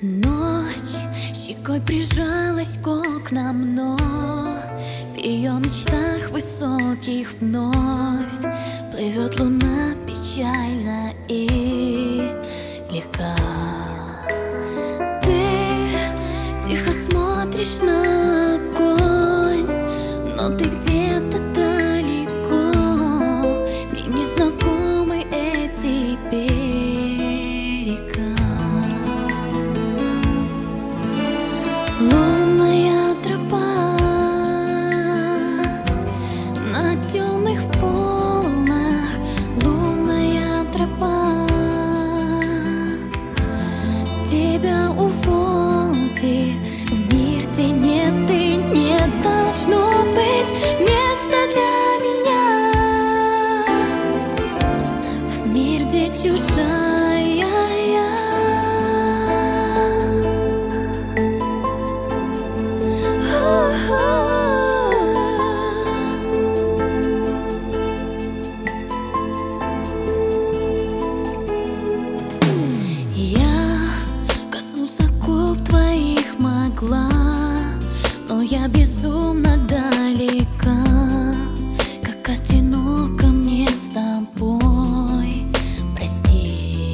Ночь щекой прижалась к окнам, но в ее мечтах высоких вновь плывет луна печально и легка. Ты тихо смотришь на огонь, но ты где-то далеко, мне незнакомы эти берега. Лунная тропа на темных волнах, лунная тропа тебя уводит в мир, где нет и не должно быть места для меня, в мир, где чужая я. Я коснуться губ твоих могла, но я безумно далека, как одиноко мне с тобой, прости.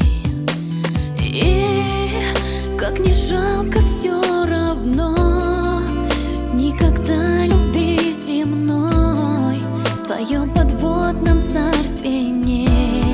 И как не жалко, все равно никогда любви земной в твоем подводном царстве нет.